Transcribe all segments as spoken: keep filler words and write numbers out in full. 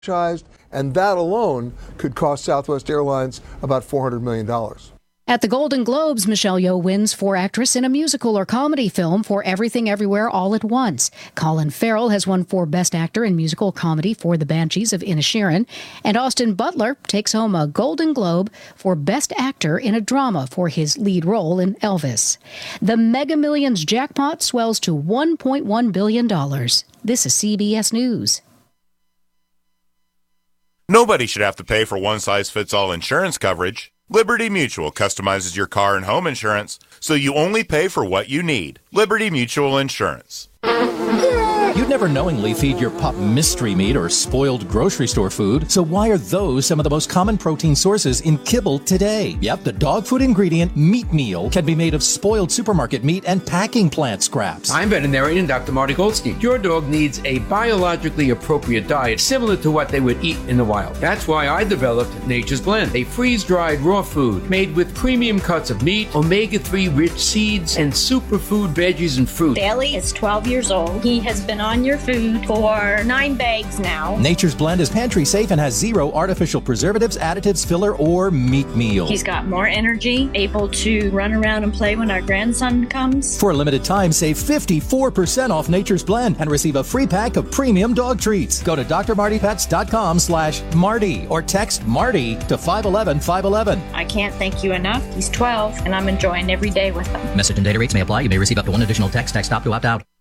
and that alone could cost Southwest Airlines about four hundred million dollars. At the Golden Globes, Michelle Yeoh wins for actress in a musical or comedy film for Everything Everywhere All at Once. Colin Farrell has won for Best Actor in Musical Comedy for The Banshees of Inisherin. And Austin Butler takes home a Golden Globe for Best Actor in a Drama for his lead role in Elvis. The Mega Millions jackpot swells to one point one billion dollars. This is C B S News. Nobody should have to pay for one-size-fits-all insurance coverage. Liberty Mutual customizes your car and home insurance so you only pay for what you need. Liberty Mutual Insurance. You'd never knowingly feed your pup mystery meat or spoiled grocery store food, so why are those some of the most common protein sources in kibble today? Yep, the dog food ingredient meat meal can be made of spoiled supermarket meat and packing plant scraps. I'm veterinarian Doctor Marty Goldstein. Your dog needs a biologically appropriate diet similar to what they would eat in the wild. That's why I developed Nature's Blend, a freeze-dried raw food made with premium cuts of meat, omega three rich seeds, and superfood veggies and fruit. Bailey is twelve years old. He has been on your food for nine bags now. Nature's Blend is pantry safe and has zero artificial preservatives, additives, filler, or meat meal. He's got more energy, able to run around and play when our grandson comes. For a limited time, save fifty-four percent off Nature's Blend and receive a free pack of premium dog treats. Go to d r marty pets dot com slash Marty or text Marty to five one one five one one. I can't thank you enough. He's twelve and I'm enjoying every day with him. Message and data rates may apply. You may receive up to one additional text. Text stop to opt out.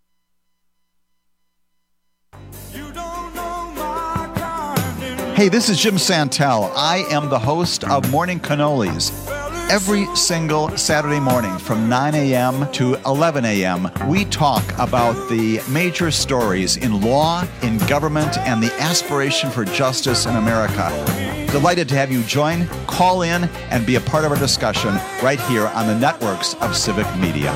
Hey, this is Jim Santel. I am the host of Morning Cannolis. Every single Saturday morning from nine a.m. to eleven a.m., we talk about the major stories in law, in government, and the aspiration for justice in America. Delighted to have you join, call in, and be a part of our discussion right here on the networks of Civic Media.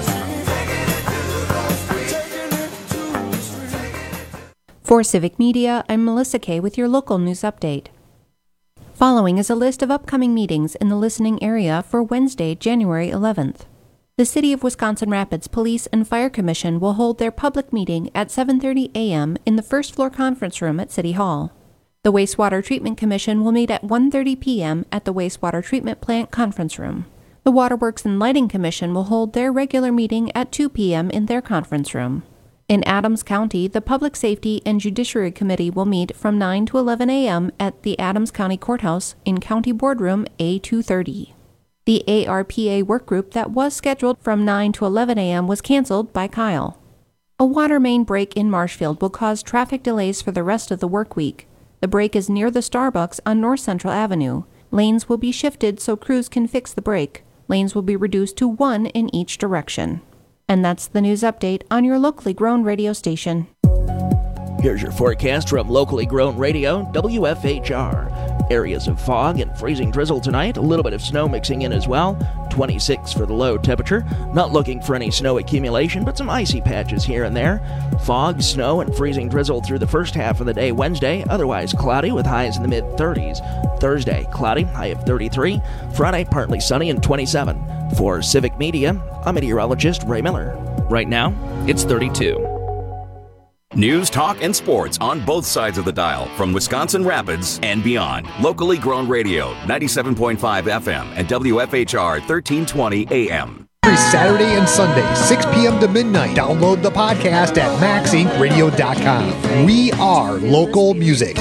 For Civic Media, I'm Melissa Kay with your local news update. Following is a list of upcoming meetings in the listening area for Wednesday, January eleventh. The City of Wisconsin Rapids Police and Fire Commission will hold their public meeting at seven thirty a.m. in the first floor conference room at City Hall. The Wastewater Treatment Commission will meet at one thirty p.m. at the Wastewater Treatment Plant conference room. The Waterworks and Lighting Commission will hold their regular meeting at two p.m. in their conference room. In Adams County, the Public Safety and Judiciary Committee will meet from nine to eleven a.m. at the Adams County Courthouse in County Boardroom A two thirty. The A R P A work group that was scheduled from nine to eleven a.m. was canceled by Kyle. A water main break in Marshfield will cause traffic delays for the rest of the work week. The break is near the Starbucks on North Central Avenue. Lanes will be shifted so crews can fix the break. Lanes will be reduced to one in each direction. And that's the news update on your locally grown radio station. Here's your forecast from locally grown radio, W F H R. Areas of fog and freezing drizzle tonight, a little bit of snow mixing in as well. twenty-six for the low temperature. Not looking for any snow accumulation, but some icy patches here and there. Fog, snow, and freezing drizzle through the first half of the day Wednesday, otherwise cloudy with highs in the mid-thirties. Thursday, cloudy, high of thirty-three. Friday, partly sunny and twenty-seven. For Civic Media, I'm meteorologist Ray Miller. Right now, it's thirty-two. News, talk, and sports on both sides of the dial from Wisconsin Rapids and beyond. Locally grown radio, ninety-seven point five F M and W F H R thirteen twenty A M. Every Saturday and Sunday, six p.m. to midnight. Download the podcast at max inc radio dot com. We are local music.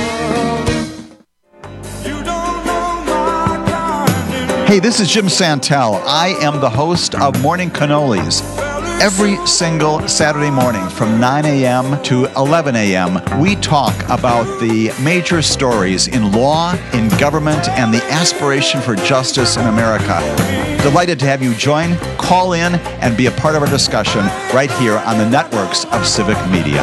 Hey, this is Jim Santel. I am the host of Morning Cannolis. Every single Saturday morning from nine a.m. to eleven a.m., we talk about the major stories in law, in government, and the aspiration for justice in America. Delighted to have you join, call in, and be a part of our discussion right here on the networks of Civic Media.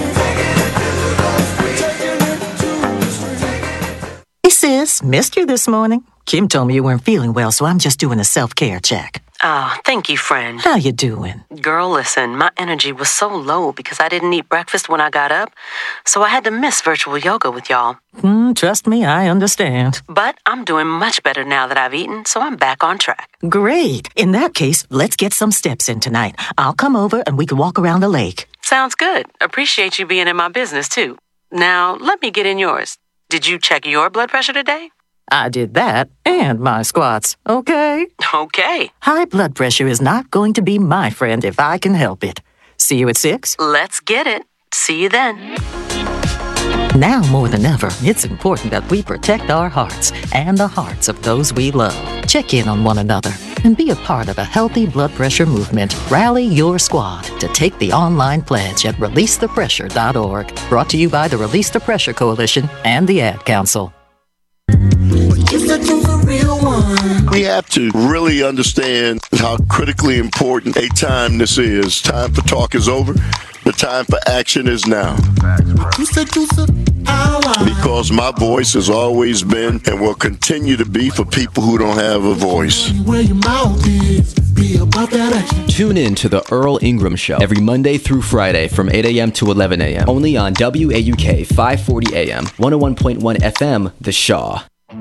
Hey sis, missed you this morning. Kim told me you weren't feeling well, so I'm just doing a self-care check. Oh, thank you, friend. How you doing? Girl, listen, my energy was so low because I didn't eat breakfast when I got up, so I had to miss virtual yoga with y'all. Mm, trust me, I understand. But I'm doing much better now that I've eaten, so I'm back on track. Great. In that case, let's get some steps in tonight. I'll come over and we can walk around the lake. Sounds good. Appreciate you being in my business, too. Now, let me get in yours. Did you check your blood pressure today? I did that and my squats, okay? Okay. High blood pressure is not going to be my friend if I can help it. See you at six? Let's get it. See you then. Now more than ever, it's important that we protect our hearts and the hearts of those we love. Check in on one another and be a part of a healthy blood pressure movement. Rally your squad to take the online pledge at release the pressure dot org. Brought to you by the Release the Pressure Coalition and the Ad Council. We have to really understand how critically important a time this is. Time for talk is over. The time for action is now. Because my voice has always been and will continue to be for people who don't have a voice. Tune in to the Earl Ingram Show every Monday through Friday from eight a.m. to eleven a.m. only on W A U K five forty A M, one oh one point one F M, The Shaw.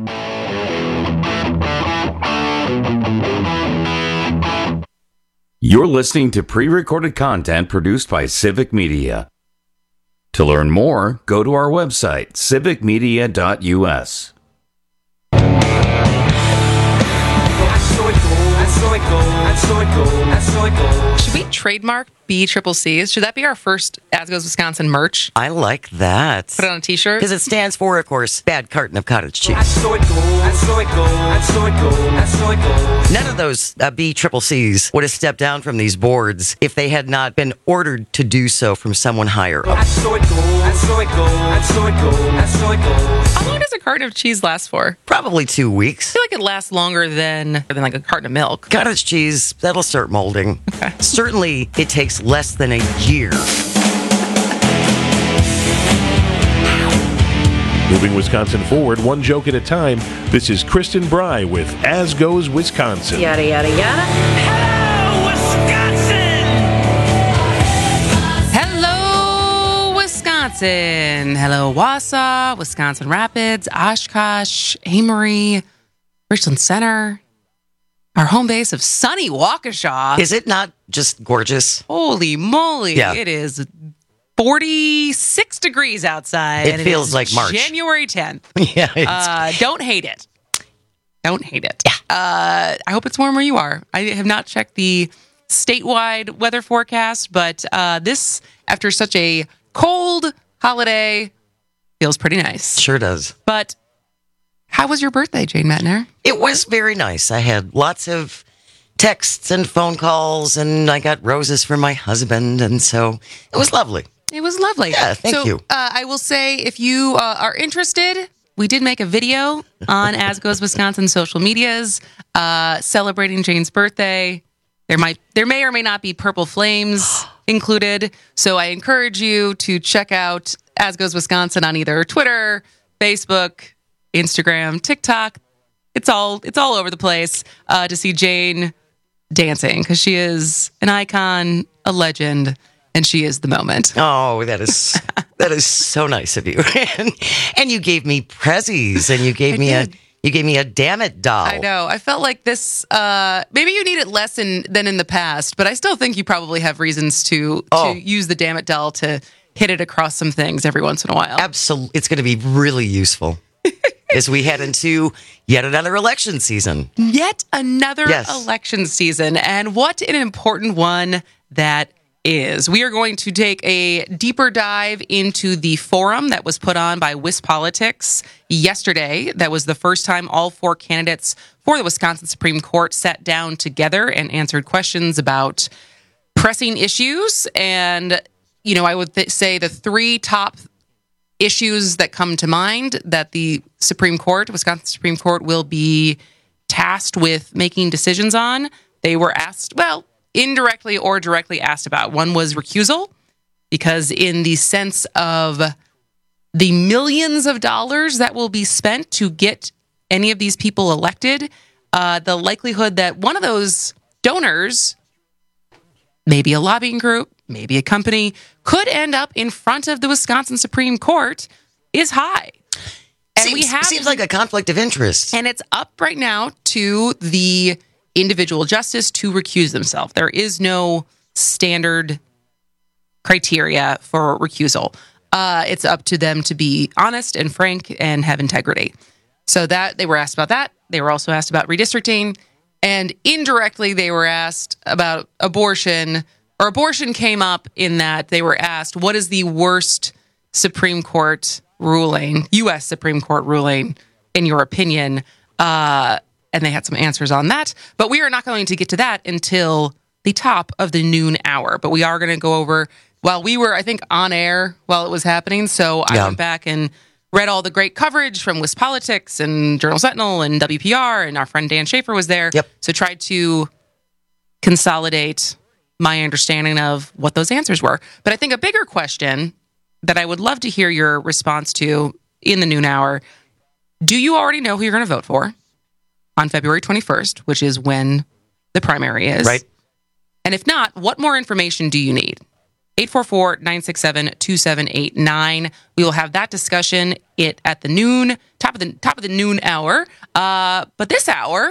You're listening to pre-recorded content produced by Civic Media. To learn more, go to our website, civic media dot U S. Should we trademark B Triple C's? Should that be our first As Goes Wisconsin merch? I like that. Put it on a t-shirt? Because it stands for, of course, Bad Carton of Cottage Cheese. None of those uh, B Triple C's would have stepped down from these boards if they had not been ordered to do so from someone higher up. How long does a carton of cheese last for? Probably two weeks. I feel like it lasts longer than, than like a carton of milk. Cottage cheese, that'll start molding. Okay. Certainly, it takes less than a year. Moving Wisconsin forward, one joke at a time, this is Kristen Bry with As Goes Wisconsin. Yada, yada, yada. Hello, Wisconsin! Hello, Wisconsin! Hello, Wausau, Wisconsin Rapids, Oshkosh, Amory, Richland Center, our home base of sunny Waukesha. Is it not just gorgeous? Holy moly. Yeah. It is forty-six degrees outside. It and feels it is like March. January tenth. Yeah. It's... Uh, don't hate it. Don't hate it. Yeah. Uh, I hope it's warm where you are. I have not checked the statewide weather forecast, but uh, this, after such a cold holiday, feels pretty nice. Sure does. But how was your birthday, Jane Metner? It was very nice. I had lots of texts and phone calls, and I got roses from my husband, and so it was lovely. It was lovely. Yeah, thank so, you. Uh, I will say, if you uh, are interested, we did make a video on As Goes Wisconsin social medias uh, celebrating Jane's birthday. There might, there may or may not be purple flames included, so I encourage you to check out As Goes Wisconsin on either Twitter, Facebook, Instagram, TikTok. It's all it's all over the place uh, to see Jane dancing because she is an icon, a legend, and she is the moment. Oh, that is that is so nice of you. and, and you gave me prezzies, and you gave I me did. a you gave me a damn it doll. I know. I felt like this. Uh, maybe you need it less in, than in the past, but I still think you probably have reasons to Oh. to use the damn it doll to hit it across some things every once in a while. Absolutely, it's going to be really useful as we head into yet another election season. Yet another Yes. election season, and what an important one that is. We are going to take a deeper dive into the forum that was put on by WisPolitics yesterday. That was the first time all four candidates for the Wisconsin Supreme Court sat down together and answered questions about pressing issues. And, you know, I would th- say the three top issues that come to mind that the Supreme Court, Wisconsin Supreme Court, will be tasked with making decisions on. They were asked, well, indirectly or directly asked about. One was recusal, because in the sense of the millions of dollars that will be spent to get any of these people elected, uh, the likelihood that one of those donors, maybe a lobbying group, maybe a company, could end up in front of the Wisconsin Supreme Court is high. And seems, we have seems like a conflict of interest. And it's up right now to the individual justice to recuse themselves. There is no standard criteria for recusal. Uh, it's up to them to be honest and frank and have integrity. So that they were asked about that. They were also asked about redistricting. And indirectly, they were asked about abortion. Or abortion came up in that they were asked, what is the worst Supreme Court ruling, U S Supreme Court ruling, in your opinion? Uh, and they had some answers on that. But we are not going to get to that until the top of the noon hour. But we are going to go over, while we were, I think, on air while it was happening. So I Yeah. went back and read all the great coverage from WisPolitics and Journal Sentinel and W P R, and our friend Dan Schaefer was there. Yep. So tried to consolidate my understanding of what those answers were. But I think a bigger question that I would love to hear your response to in the noon hour, do you already know who you're going to vote for on February twenty-first, which is when the primary is? Right. And if not, what more information do you need? eight four four, nine six seven, two seven eight nine. We will have that discussion it at the noon, top of the top of the noon hour. Uh, but this hour,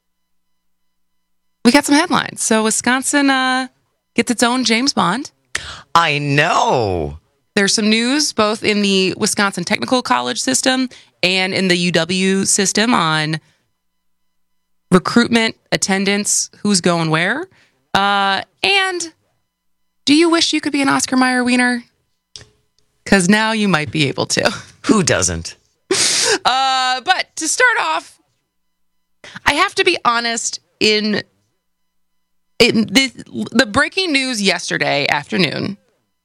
we got some headlines. So Wisconsin uh, gets its own James Bond. I know. There's some news both in the Wisconsin Technical College system and in the U W system on recruitment, attendance, who's going where. Uh, and do you wish you could be an Oscar Mayer wiener? Because now you might be able to. Who doesn't? Uh, but to start off, I have to be honest, in, in the, the breaking news yesterday afternoon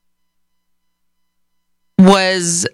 was,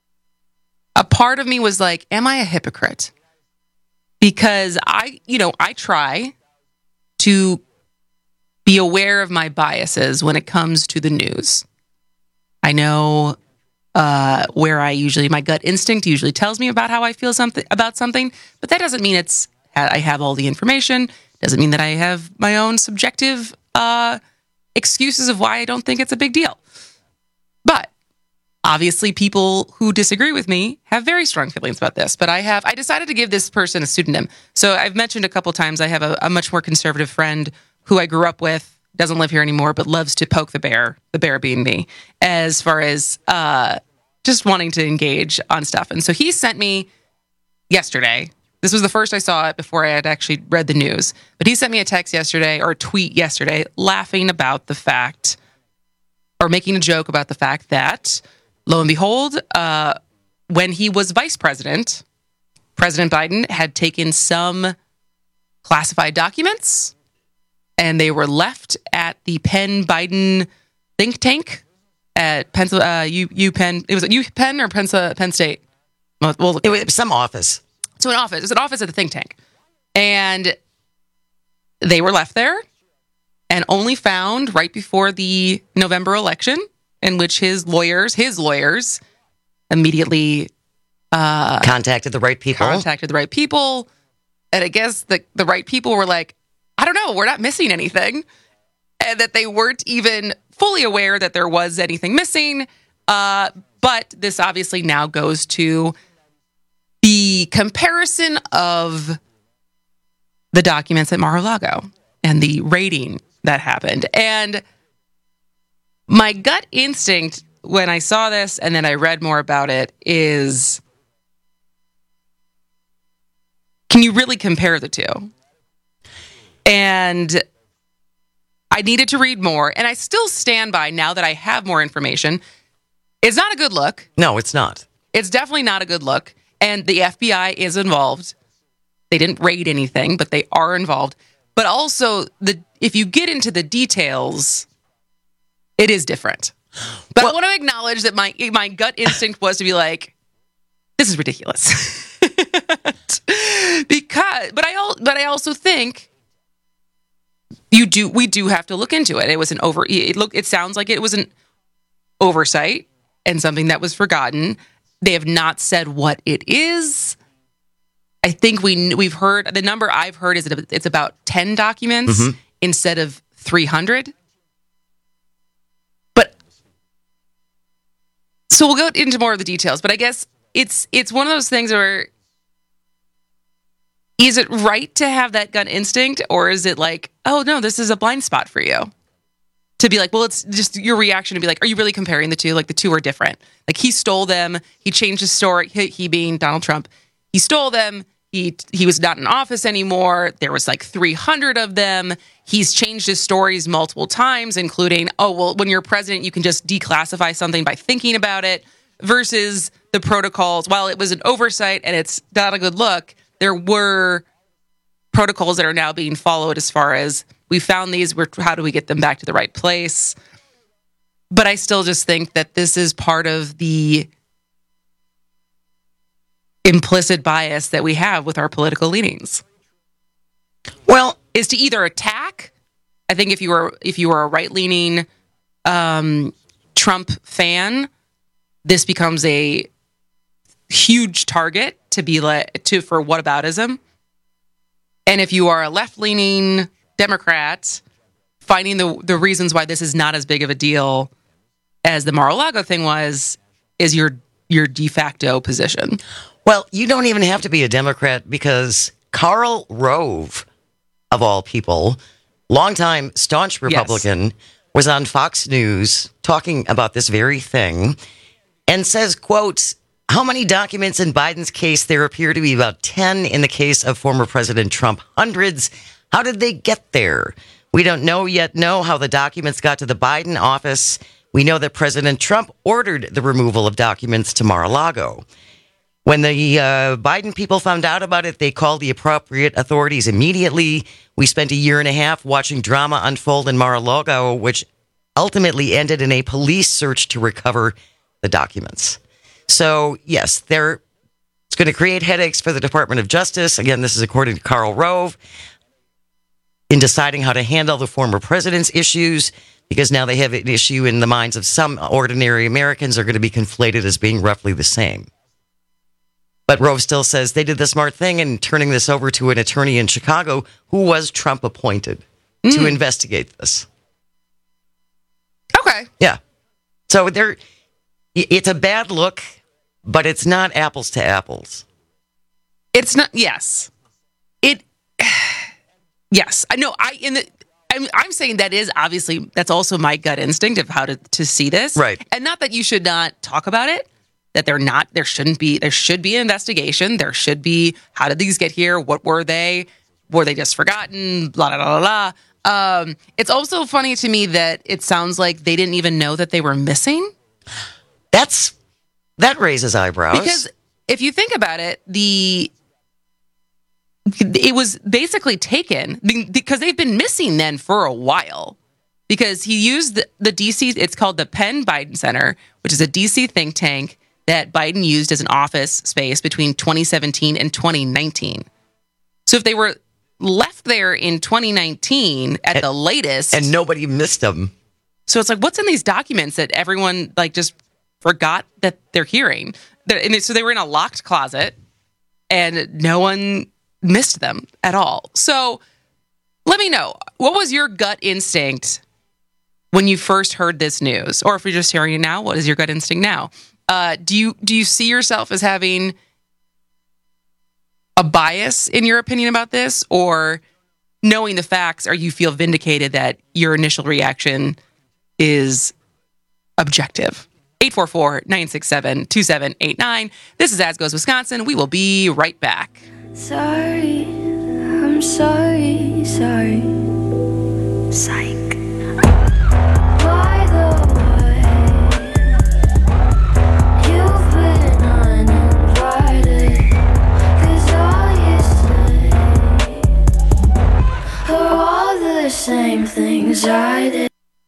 a part of me was like, am I a hypocrite? Because I, you know, I try to be aware of my biases when it comes to the news. I know uh, where I usually, my gut instinct usually tells me about how I feel something about something, but that doesn't mean it's, I have all the information. Doesn't mean that I have my own subjective uh, excuses of why I don't think it's a big deal. But obviously, people who disagree with me have very strong feelings about this. But I have, I decided to give this person a pseudonym. So I've mentioned a couple times I have a, a much more conservative friend who I grew up with, doesn't live here anymore, but loves to poke the bear, the bear being me, as far as uh, just wanting to engage on stuff. And so he sent me yesterday. This was the first I saw it before I had actually read the news. But he sent me a text yesterday, or a tweet yesterday, laughing about the fact, or making a joke about the fact that, lo and behold, uh, when he was vice president, President Biden had taken some classified documents and they were left at the Penn Biden think tank at Penn, uh, U, U Penn. It was at U Penn or Penn, Penn State? Well, we'll it was some office. So an office. It was an office at the think tank. And they were left there and only found right before the November election, in which his lawyers, his lawyers, immediately uh, contacted the right people. Contacted the right people, and I guess the the right people were like, I don't know, we're not missing anything, and that they weren't even fully aware that there was anything missing. Uh, but this obviously now goes to the comparison of the documents at Mar-a-Lago and the raiding that happened, and my gut instinct when I saw this and then I read more about it is, can you really compare the two? And I needed to read more, and I still stand by, now that I have more information, it's not a good look. No, it's not. It's definitely not a good look, and the F B I is involved. They didn't raid anything, but they are involved. But also, the if you get into the details, it is different. But well, I want to acknowledge that my my gut instinct was to be like, this is ridiculous. because, but I but I also think you do we do have to look into it. It was an over. It look. It sounds like it was an oversight and something that was forgotten. They have not said what it is. I think we we've heard the number I've heard is that it's about ten documents mm-hmm. instead of three hundred. So we'll go into more of the details, but I guess it's it's one of those things where, is it right to have that gut instinct, or is it like, oh no, this is a blind spot for you? to be like, well, it's just your reaction to be like, are you really comparing the two? Like, the two are different. Like, he stole them. He changed his story. He, he being Donald Trump, he stole them. He he was not in office anymore. There was like three hundred of them. He's changed his stories multiple times, including, oh, well, when you're president, you can just declassify something by thinking about it, versus the protocols. While it was an oversight and it's not a good look, there were protocols that are now being followed as far as we found these, we're, how do we get them back to the right place? But I still just think that this is part of the implicit bias that we have with our political leanings. Well, is to either attack. I think if you were if you were a right-leaning um, Trump fan, this becomes a huge target to be like to for whataboutism. And if you are a left-leaning Democrat, finding the the reasons why this is not as big of a deal as the Mar-a-Lago thing was, is your your de facto position. Well, you don't even have to be a Democrat, because Karl Rove, of all people, longtime staunch Republican, yes, was on Fox News talking about this very thing and says, quote, how many documents in Biden's case? There appear to be about ten in the case of former President Trump. Hundreds. How did they get there? We don't know yet know how the documents got to the Biden office. We know that President Trump ordered the removal of documents to Mar-a-Lago. When the uh, Biden people found out about it, they called the appropriate authorities immediately. We spent a year and a half watching drama unfold in Mar-a-Lago, which ultimately ended in a police search to recover the documents. So, yes, they're, it's going to create headaches for the Department of Justice. Again, this is according to Karl Rove, in deciding how to handle the former president's issues, because now they have an issue in the minds of some ordinary Americans are going to be conflated as being roughly the same. But Rove still says they did the smart thing in turning this over to an attorney in Chicago who was Trump appointed mm. to investigate this. Okay. Yeah. So there, it's a bad look, but it's not apples to apples. It's not. Yes. It. Yes. I know. I in the. I'm, I'm saying that is obviously that's also my gut instinct of how to to see this. Right. And not that you should not talk about it. That they're not, there shouldn't be, there should be an investigation. There should be, how did these get here? What were they? Were they just forgotten? Blah, blah, blah, blah. Um, it's also funny to me that it sounds like they didn't even know that they were missing. That's, that raises eyebrows. Because if you think about it, the, it was basically taken, because they've been missing then for a while. Because he used the, the D C, it's called the Penn Biden Center, which is a D C think tank that Biden used as an office space between twenty seventeen and twenty nineteen. So if they were left there in twenty nineteen at and, the latest, and nobody missed them. So it's like, what's in these documents that everyone like just forgot that they're hearing? And so they were in a locked closet and no one missed them at all. So let me know, what was your gut instinct when you first heard this news? Or if you're just hearing it now, what is your gut instinct now? Uh, do you do you see yourself as having a bias in your opinion about this, or knowing the facts, or you feel vindicated that your initial reaction is objective? eight four four, nine six seven, two seven eight nine. This is As Goes Wisconsin. We will be right back. Sorry, I'm sorry, sorry. Psych. By the same things I did.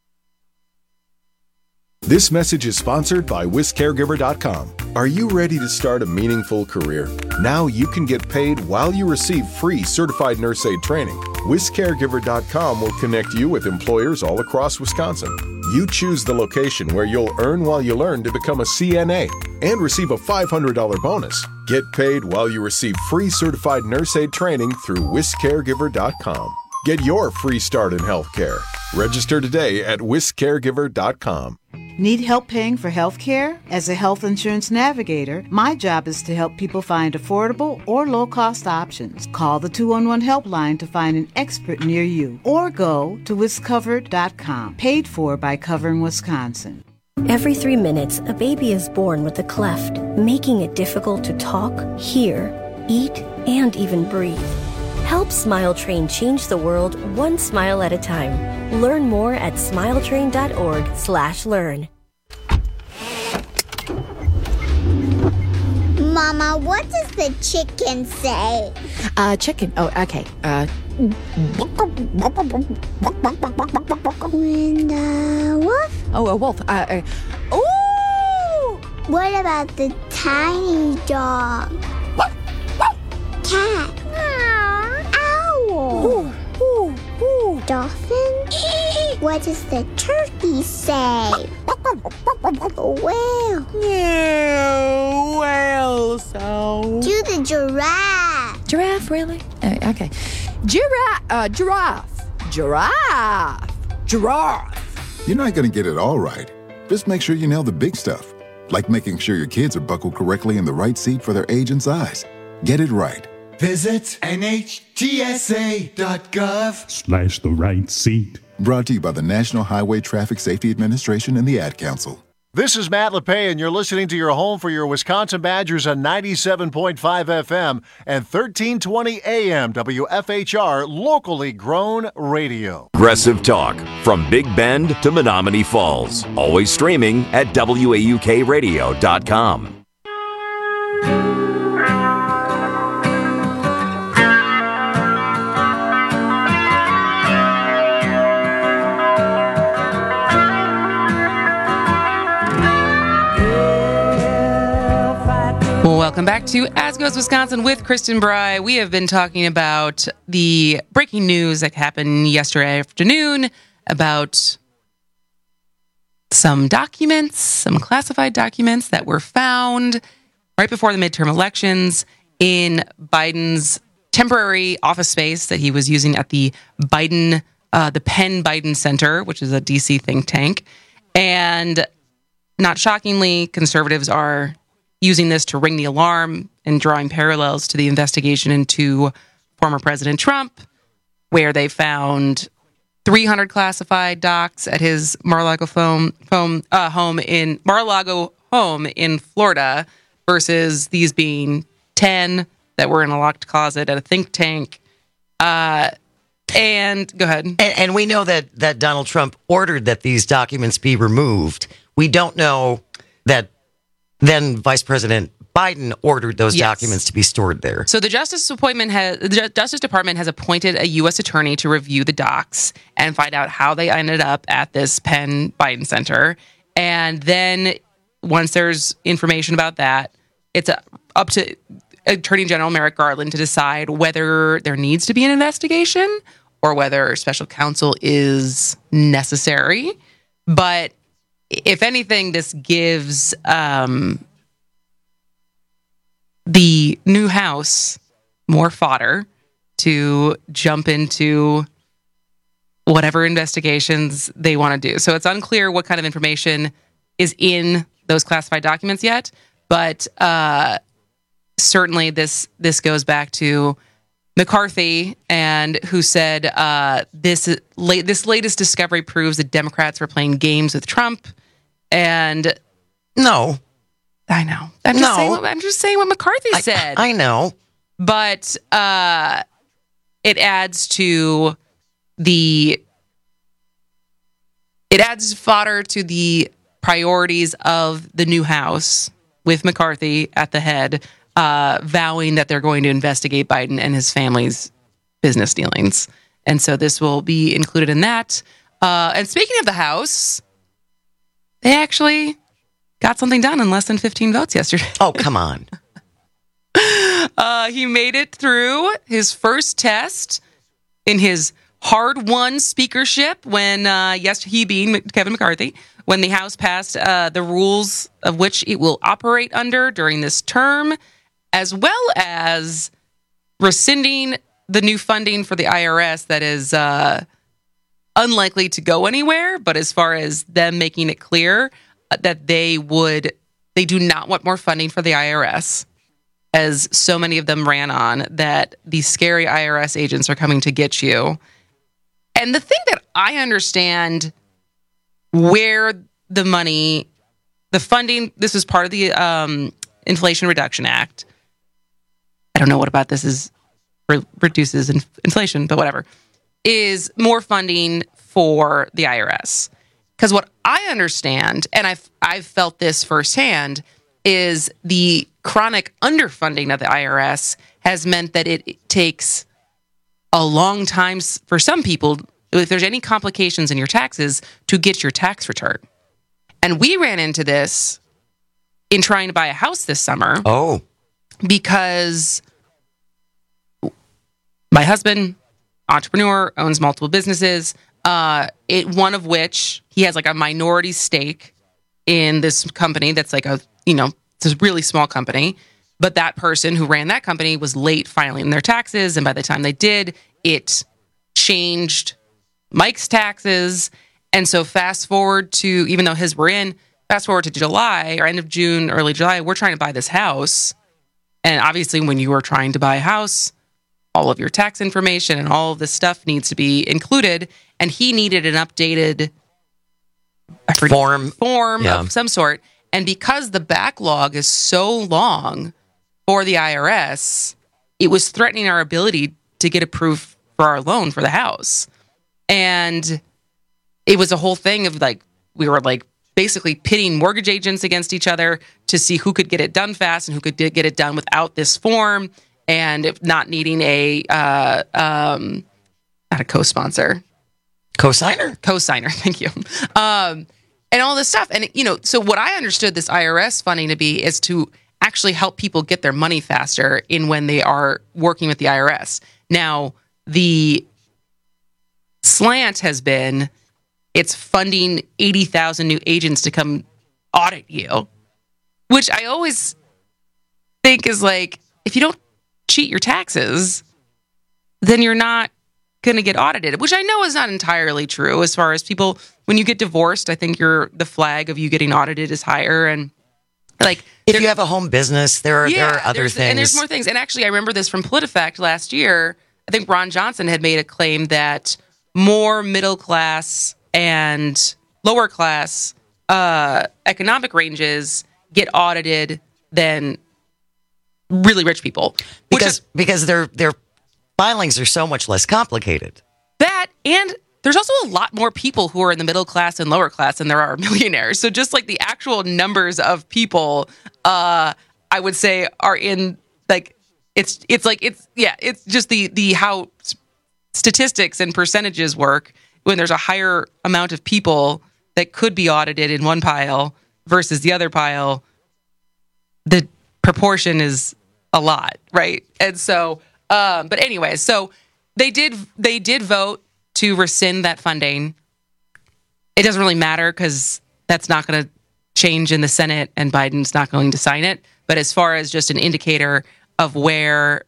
This message is sponsored by Whisk Caregiver dot com. Are you ready to start a meaningful career? Now you can get paid while you receive free certified nurse aid training. Whisk Caregiver dot com will connect you with employers all across Wisconsin. You choose the location where you'll earn while you learn to become a C N A and receive a five hundred dollars bonus. Get paid while you receive free certified nurse aid training through Whisk Caregiver dot com. Get your free start in healthcare. Register today at Whisk Caregiver dot com. Need help paying for health care? As a health insurance navigator, my job is to help people find affordable or low-cost options. Call the two one one helpline to find an expert near you, or go to wis covered dot com. Paid for by Covering Wisconsin. Every three minutes, a baby is born with a cleft, making it difficult to talk, hear, eat, and even breathe. Help Smile Train change the world one smile at a time. Learn more at smiletrain.org slash learn. Mama, what does the chicken say? Uh, chicken. Oh, okay. Uh... And uh, wolf? Oh, a wolf. Uh, uh, ooh! What about the tiny dog? Cat? Owl? Ooh, ooh, ooh. Dolphin? What does the turkey say? Whale? Yeah, whale sound. Do the giraffe. Giraffe, really? Uh, okay. Giraffe, uh, giraffe, giraffe, giraffe. You're not going to get it all right. Just make sure you nail the big stuff, like making sure your kids are buckled correctly in the right seat for their age and size. Get it right. Visit N H T S A dot gov Slash the right seat. Brought to you by the National Highway Traffic Safety Administration and the Ad Council. This is Matt LePay, and you're listening to your home for your Wisconsin Badgers on ninety-seven point five F M and thirteen twenty A M W F H R, locally grown radio. Aggressive talk from Big Bend to Menominee Falls. Always streaming at W A U K radio dot com. Welcome back to As Goes Wisconsin with Kristen Bry. We have been talking about the breaking news that happened yesterday afternoon about some documents, some classified documents that were found right before the midterm elections in Biden's temporary office space that he was using at the Biden, uh, the Penn Biden Center, which is a D C think tank. And not shockingly, conservatives are using this to ring the alarm and drawing parallels to the investigation into former President Trump, where they found three hundred classified docs at his Mar-a-Lago home, home, uh, home in Mar-a-Lago home in Florida, versus these being ten that were in a locked closet at a think tank. Uh, and go ahead. And, and we know that that Donald Trump ordered that these documents be removed. We don't know that then Vice President Biden ordered those yes. documents to be stored there. So the Justice appointment has the Justice Department has appointed a U S attorney to review the docs and find out how they ended up at this Penn Biden Center. And then once there's information about that, it's up to Attorney General Merrick Garland to decide whether there needs to be an investigation or whether special counsel is necessary. But if anything, this gives um, the new House more fodder to jump into whatever investigations they want to do. So it's unclear what kind of information is in those classified documents yet, but uh, certainly this this goes back to McCarthy, and who said uh, this la- this latest discovery proves that Democrats were playing games with Trump. And no, I know. I'm just, no. saying, what, I'm just saying what McCarthy I, said. I know, but uh, it adds to the it adds fodder to the priorities of the new House with McCarthy at the head. Uh, vowing that they're going to investigate Biden and his family's business dealings. And so this will be included in that. Uh, and speaking of the House, they actually got something done in less than fifteen votes yesterday. Oh, come on. uh, he made it through his first test in his hard-won speakership when, uh, yes, he being Kevin McCarthy, when the House passed uh, the rules of which it will operate under during this term, as well as rescinding the new funding for the I R S that is uh, unlikely to go anywhere. But as far as them making it clear that they would, they do not want more funding for the I R S, as so many of them ran on, that these scary I R S agents are coming to get you. And the thing that I understand where the money, the funding, this was part of the um, Inflation Reduction Act. I don't know what about this is re- reduces in- inflation, but whatever, is more funding for the I R S. Because what I understand, and I've I've felt this firsthand, is the chronic underfunding of the I R S has meant that it, it takes a long time for some people, if there's any complications in your taxes, to get your tax return. And we ran into this in trying to buy a house this summer. Oh. Because my husband, entrepreneur, owns multiple businesses, uh, it one of which he has like a minority stake in this company that's like a, you know, it's a really small company. But that person who ran that company was late filing their taxes. And by the time they did, it changed Mike's taxes. And so fast forward to, even though his were in, fast forward to July or end of June, early July, we're trying to buy this house. And obviously when you are trying to buy a house, all of your tax information and all of this stuff needs to be included. And he needed an updated form, form yeah. of some sort. And because the backlog is so long for the I R S, it was threatening our ability to get approved for our loan for the house. And it was a whole thing of like, we were like basically pitting mortgage agents against each other to see who could get it done fast and who could get it done without this form, and if not needing a, uh, um, not a co-sponsor. Co-signer? Co-signer, thank you. Um, and all this stuff. And, you know, so what I understood this I R S funding to be is to actually help people get their money faster in when they are working with the I R S. Now, the slant has been, it's funding eighty thousand new agents to come audit you, which I always think is like, if you don't cheat your taxes, then you're not going to get audited, which I know is not entirely true as far as people, when you get divorced, I think you're, the flag of you getting audited is higher. And like, if you have a home business, there are, yeah, there are other things. And there's more things. And actually, I remember this from PolitiFact last year. I think Ron Johnson had made a claim that more middle class and lower class uh, economic ranges get audited than really rich people. Because is, because their their filings are so much less complicated. That, and there's also a lot more people who are in the middle class and lower class than there are millionaires. So just like the actual numbers of people, uh, I would say are in like, it's it's like, it's, yeah, it's just the the how statistics and percentages work when there's a higher amount of people that could be audited in one pile versus the other pile. The proportion is a lot, right? And so, um, but anyway, so they did they did vote to rescind that funding. It doesn't really matter because that's not going to change in the Senate and Biden's not going to sign it. But as far as just an indicator of where,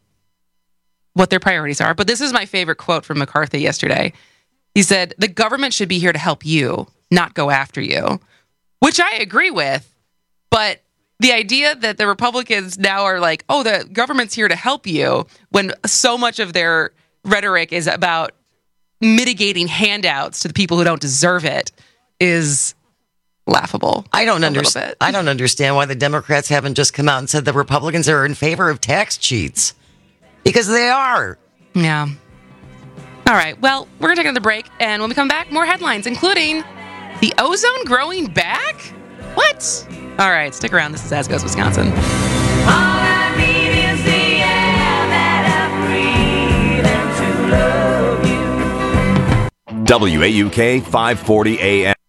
what their priorities are. But this is my favorite quote from McCarthy yesterday. He said, "The government should be here to help you, not go after you," which I agree with. But the idea that the Republicans now are like, oh, the government's here to help you, when so much of their rhetoric is about mitigating handouts to the people who don't deserve it, is laughable. I don't understand. I don't understand why the Democrats haven't just come out and said the Republicans are in favor of tax cheats, because they are. Yeah. All right. Well, we're going to take another break. And when we come back, more headlines, including the ozone growing back? What? All right. Stick around. This is As Goes Wisconsin. W A U K five forty A M.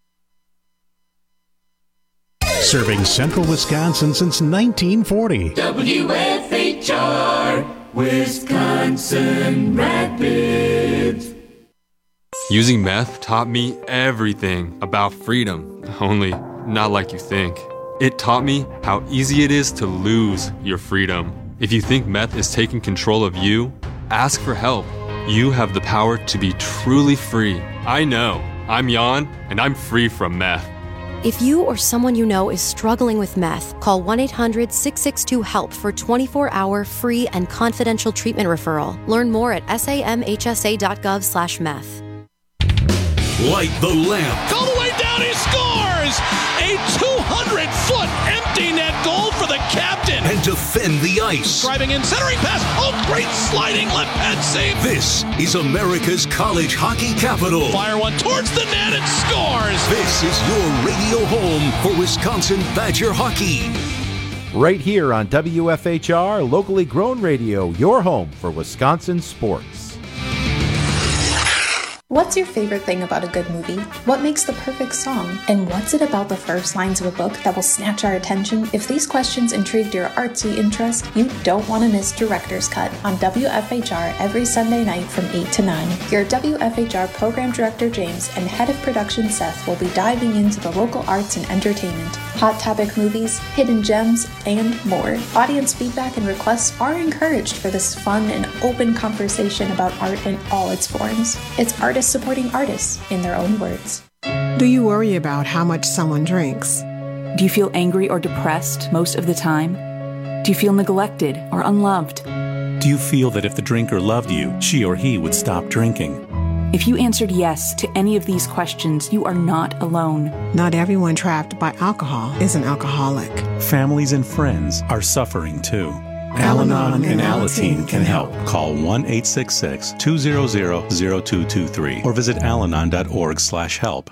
Serving central Wisconsin since nineteen forty. W F H R, Wisconsin Rapids. Using meth taught me everything about freedom, only not like you think. It taught me how easy it is to lose your freedom. If you think meth is taking control of you, ask for help. You have the power to be truly free. I know. I'm Jan, and I'm free from meth. If you or someone you know is struggling with meth, call one eight hundred six six two HELP for twenty-four hour free and confidential treatment referral. Learn more at samhsa.gov slash meth. Light the lamp. All the way down, he scores! A two hundred foot empty net goal for the captain. And defend the ice. Driving in, centering pass. Oh, great sliding left pad save. This is America's college hockey capital. Fire one towards the net and scores. This is your radio home for Wisconsin Badger hockey. Right here on W F H R, locally grown radio, your home for Wisconsin sports. What's your favorite thing about a good movie? What makes the perfect song? And what's it about the first lines of a book that will snatch our attention? If these questions intrigued your artsy interest, you don't want to miss Director's Cut on W F H R every Sunday night from eight to nine. Your W F H R Program Director James and Head of Production Seth will be diving into the local arts and entertainment, hot topic movies, hidden gems, and more. Audience feedback and requests are encouraged for this fun and open conversation about art in all its forms. It's artists supporting artists in their own words. Do you worry about how much someone drinks? Do you feel angry or depressed most of the time? Do you feel neglected or unloved? Do you feel that if the drinker loved you, she or he would stop drinking? If you answered yes to any of these questions, you are not alone. Not everyone trapped by alcohol is an alcoholic. Families and friends are suffering too. Al-Anon and Alateen can help. Call one eight six six, two zero zero, zero two two three or visit alanon dot org slash help.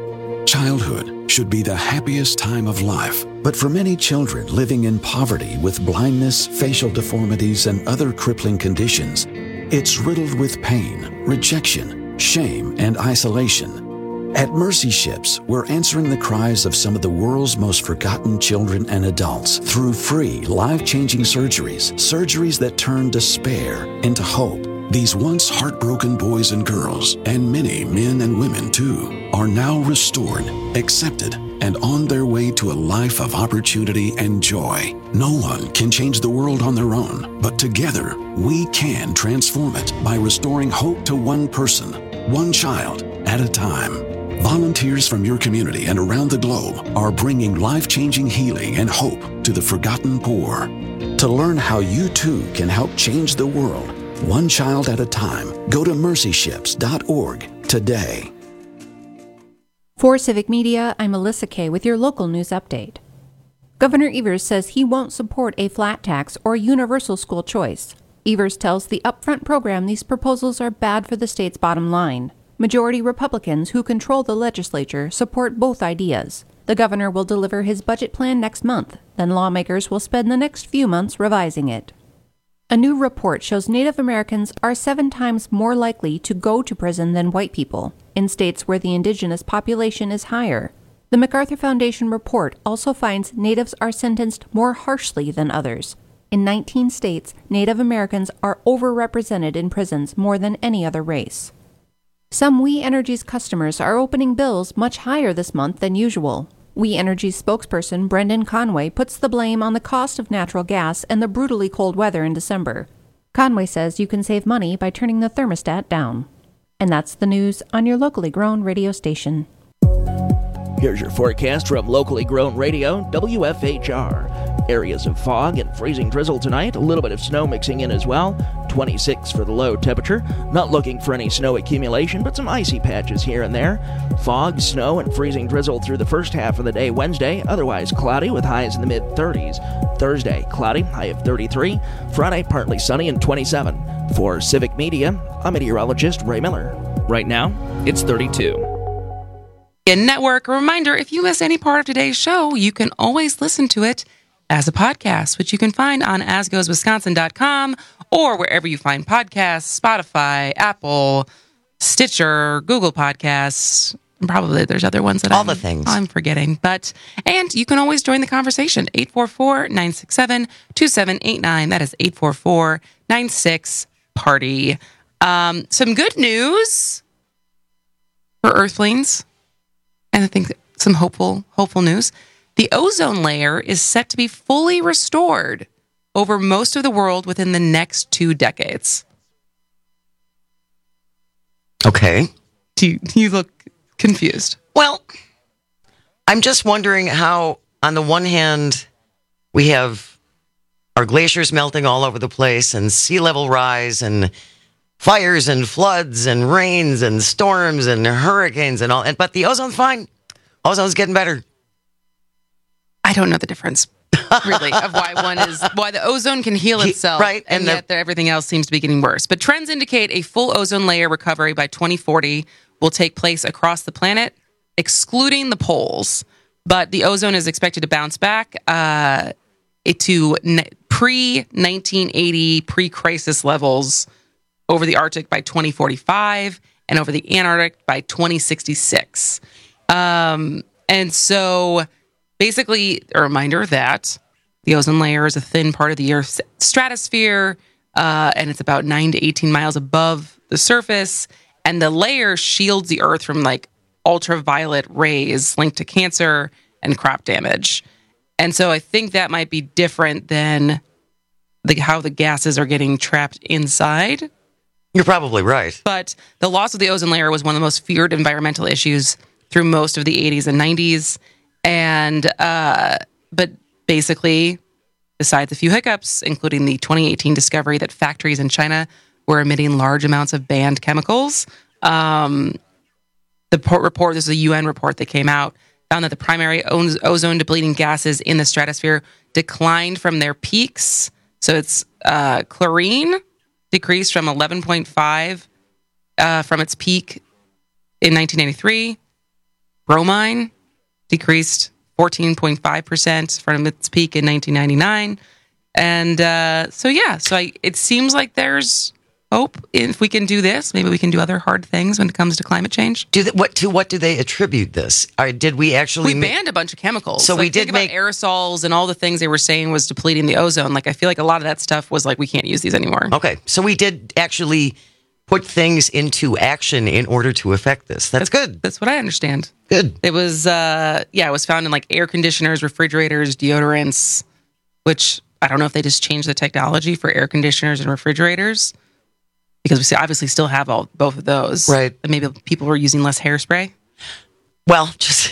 Childhood should be the happiest time of life, but for many children living in poverty with blindness, facial deformities, and other crippling conditions, it's riddled with pain, rejection, shame, and isolation. At Mercy Ships, we're answering the cries of some of the world's most forgotten children and adults through free, life-changing surgeries, surgeries that turn despair into hope. These once heartbroken boys and girls, and many men and women too, are now restored, accepted, and on their way to a life of opportunity and joy. No one can change the world on their own, but together we can transform it by restoring hope to one person, one child at a time. Volunteers from your community and around the globe are bringing life-changing healing and hope to the forgotten poor. To learn how you too can help change the world, one child at a time, go to mercy ships dot org today. For Civic Media, I'm Melissa Kay with your local news update. Governor Evers says he won't support a flat tax or universal school choice. Evers tells the Upfront program these proposals are bad for the state's bottom line. Majority Republicans who control the legislature support both ideas. The governor will deliver his budget plan next month, then lawmakers will spend the next few months revising it. A new report shows Native Americans are seven times more likely to go to prison than white people, in states where the indigenous population is higher. The MacArthur Foundation report also finds Natives are sentenced more harshly than others. In nineteen states, Native Americans are overrepresented in prisons more than any other race. Some We Energy's customers are opening bills much higher this month than usual. We Energy's spokesperson Brendan Conway puts the blame on the cost of natural gas and the brutally cold weather in December. Conway says you can save money by turning the thermostat down. And that's the news on your locally grown radio station. Here's your forecast from locally grown radio, W F H R. Areas of fog and freezing drizzle tonight, a little bit of snow mixing in as well. twenty-six for the low temperature. Not looking for any snow accumulation, but some icy patches here and there. Fog, snow, and freezing drizzle through the first half of the day Wednesday, otherwise cloudy with highs in the mid-thirties. Thursday, cloudy, high of thirty-three. Friday, partly sunny and twenty-seven. For Civic Media, I'm meteorologist Ray Miller. Right now, it's thirty-two. In Network, a reminder, if you miss any part of today's show, you can always listen to it as a podcast, which you can find on as goes wisconsin dot com or wherever you find podcasts, Spotify, Apple, Stitcher, Google Podcasts. Probably there's other ones that all I'm, the things I'm forgetting. But and you can always join the conversation. eight four four, nine six seven, two seven eight nine. That is eight four four, nine six, party. Um, some good news for Earthlings. And I think some hopeful, hopeful news. The ozone layer is set to be fully restored over most of the world within the next two decades. Okay. Do you, you look confused? Well, I'm just wondering how, on the one hand, we have our glaciers melting all over the place and sea level rise and fires and floods and rains and storms and hurricanes and all. And but the ozone's fine. Ozone's getting better. I don't know the difference, really, of why one is why the ozone can heal itself, right? And, and yet the, everything else seems to be getting worse. But trends indicate a full ozone layer recovery by twenty forty will take place across the planet, excluding the poles. But the ozone is expected to bounce back uh, to ne- pre nineteen eighty, pre-crisis levels over the Arctic by twenty forty-five and over the Antarctic by twenty sixty-six. Um, and so basically a reminder that the ozone layer is a thin part of the Earth's stratosphere, uh, and it's about nine to eighteen miles above the surface. And the layer shields the Earth from like ultraviolet rays linked to cancer and crop damage. And so I think that might be different than the, how the gases are getting trapped inside. You're probably right. But the loss of the ozone layer was one of the most feared environmental issues through most of the eighties and nineties. And, uh, but basically, besides a few hiccups, including the twenty eighteen discovery that factories in China were emitting large amounts of banned chemicals, um, the report, this is a U N report that came out, found that the primary ozone depleting gases in the stratosphere declined from their peaks. So it's uh, chlorine decreased from eleven point five uh, from its peak in nineteen ninety-three. Bromine decreased fourteen point five percent from its peak in nineteen ninety-nine. And uh, so, yeah, so I, it seems like there's hope. If we can do this, maybe we can do other hard things when it comes to climate change. Do they, what to what do they attribute this? Or did we actually we ma- banned a bunch of chemicals? So like, we did think make about aerosols and all the things they were saying was depleting the ozone. Like I feel like a lot of that stuff was like we can't use these anymore. Okay, so we did actually put things into action in order to affect this. That's, that's good. That's what I understand. Good. It was uh, yeah, it was found in like air conditioners, refrigerators, deodorants, which I don't know if they just changed the technology for air conditioners and refrigerators. Because we obviously still have all both of those. Right. And maybe people were using less hairspray. Well, just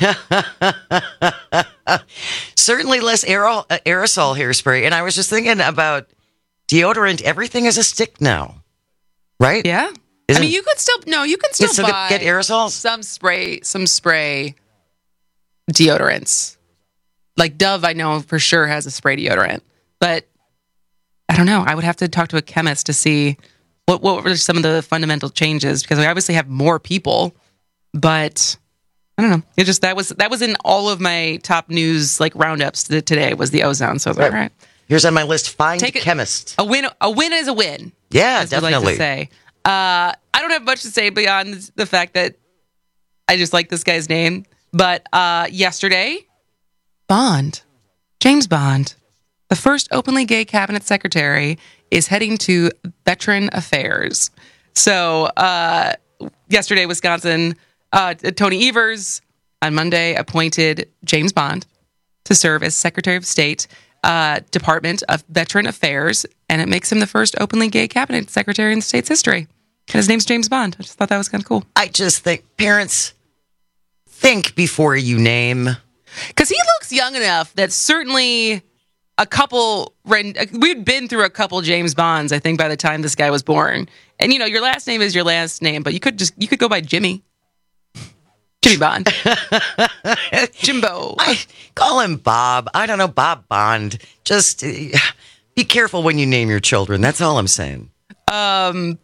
certainly less aerosol, aerosol hairspray. And I was just thinking about deodorant. Everything is a stick now, right? Yeah. Isn't, I mean, you could still, no, you can still, still buy get, get aerosols? Some spray, some spray deodorants. Like Dove, I know for sure has a spray deodorant. But I don't know. I would have to talk to a chemist to see What what were some of the fundamental changes? Because we obviously have more people, but I don't know. It just that was that was in all of my top news like roundups today was the ozone. So I was like, right. all right. Here's on my list: find Take chemist. A win. A win is a win. Yeah, as definitely. Like to say. Uh, I don't have much to say beyond the fact that I just like this guy's name. But uh, yesterday, Bond, James Bond, the first openly gay cabinet secretary, is heading to Veteran Affairs. So uh, yesterday, Wisconsin, uh, Tony Evers on Monday appointed James Bond to serve as Secretary of State, uh, Department of Veteran Affairs, and it makes him the first openly gay cabinet secretary in the state's history. And his name's James Bond. I just thought that was kind of cool. I just think parents think before you name. Because he looks young enough that certainly a couple, we'd been through a couple James Bonds, I think, by the time this guy was born. And, you know, your last name is your last name, but you could just, you could go by Jimmy. Jimmy Bond. Jimbo. I call him Bob. I don't know, Bob Bond. Just uh, be careful when you name your children. That's all I'm saying. Um.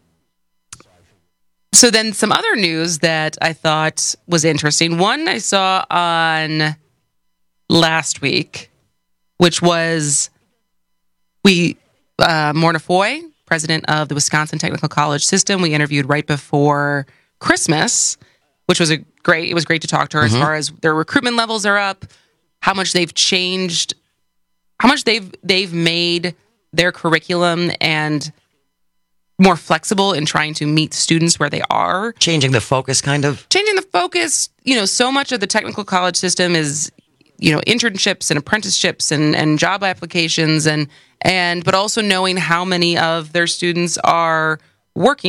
So then some other news that I thought was interesting. One I saw on last week, which was we, uh, Morna Foy, president of the Wisconsin Technical College System, we interviewed right before Christmas, which was a great, it was great to talk to her mm-hmm. as far as their recruitment levels are up, how much they've changed, how much they've, they've made their curriculum and more flexible in trying to meet students where they are. Changing the focus, kind of? Changing the focus. You know, so much of the technical college system is, you know, internships and apprenticeships and, and job applications, and and but also knowing how many of their students are working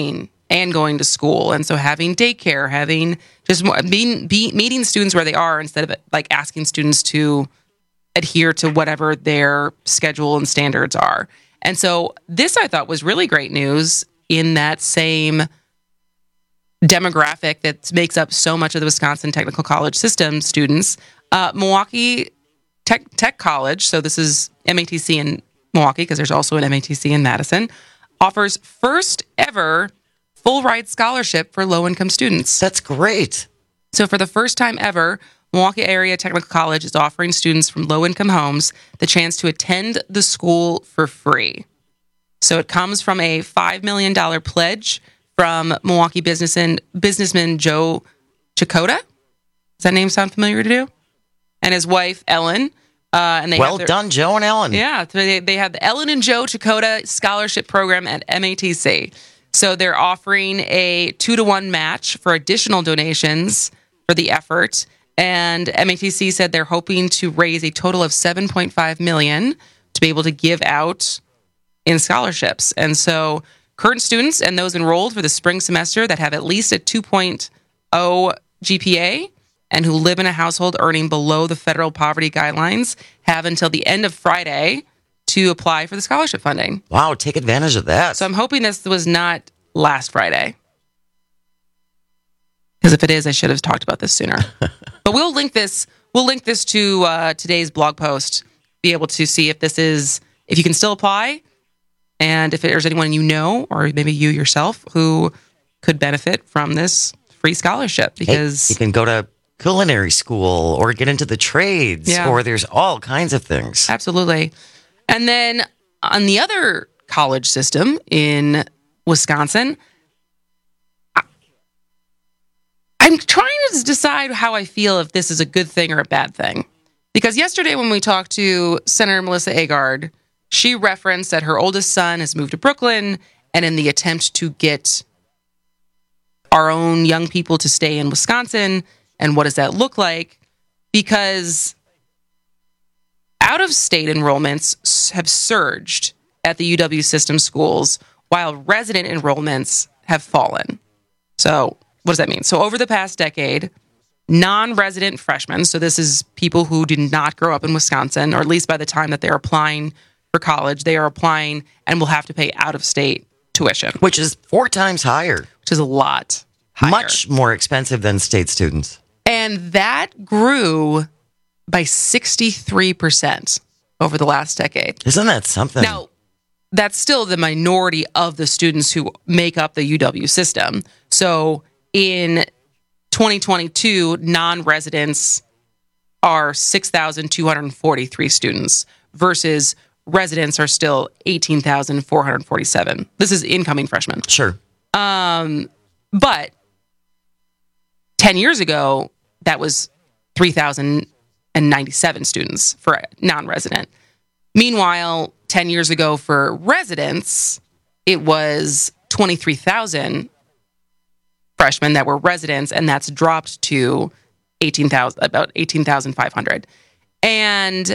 and going to school. And so having daycare, having just more, being, be, meeting students where they are instead of like asking students to adhere to whatever their schedule and standards are. And so this I thought was really great news in that same demographic that makes up so much of the Wisconsin Technical College system students. Uh, Milwaukee Tech, Tech College, so this is M A T C in Milwaukee because there's also an M A T C in Madison, offers first ever full ride scholarship for low-income students. That's great. So for the first time ever, Milwaukee Area Technical College is offering students from low-income homes the chance to attend the school for free. So it comes from a five million dollars pledge from Milwaukee businessman, businessman Joe Chakota. Does that name sound familiar to you? And his wife, Ellen. Uh, and they well have their, done, Joe and Ellen. Yeah, they, they have the Ellen and Joe Chakota Scholarship Program at M A T C. So they're offering a two to one match for additional donations for the effort. And M A T C said they're hoping to raise a total of seven point five million dollars to be able to give out in scholarships. And so current students and those enrolled for the spring semester that have at least a two point oh G P A and who live in a household earning below the federal poverty guidelines have until the end of Friday to apply for the scholarship funding. Wow, take advantage of that. So I'm hoping this was not last Friday. Because if it is, I should have talked about this sooner. But we'll link this. We'll link this to uh, today's blog post. Be able to see if this is, if you can still apply, and if there's anyone you know, or maybe you yourself, who could benefit from this free scholarship. Because hey, you can go to culinary school or get into the trades, yeah. or there's all kinds of things. Absolutely. And then on the other college system in Wisconsin, I'm trying to decide how I feel if this is a good thing or a bad thing. Because yesterday when we talked to Senator Melissa Agard, she referenced that her oldest son has moved to Brooklyn, and in the attempt to get our own young people to stay in Wisconsin, and what does that look like? Because out-of-state enrollments have surged at the U W system schools, while resident enrollments have fallen. So what does that mean? So over the past decade, non-resident freshmen, so this is people who did not grow up in Wisconsin, or at least by the time that they're applying for college, they are applying and will have to pay out-of-state tuition. Which is four times higher. Which is a lot higher. Much more expensive than state students. And that grew by sixty-three percent over the last decade. Isn't that something? Now, that's still the minority of the students who make up the U W system. So in twenty twenty-two, non-residents are six thousand two hundred forty-three students versus residents are still eighteen thousand four hundred forty-seven. This is incoming freshmen. Sure. Um, but ten years ago, that was three thousand ninety-seven students for non-resident. Meanwhile, ten years ago for residents, it was twenty-three thousand freshmen that were residents, and that's dropped to eighteen thousand, about eighteen thousand five hundred. And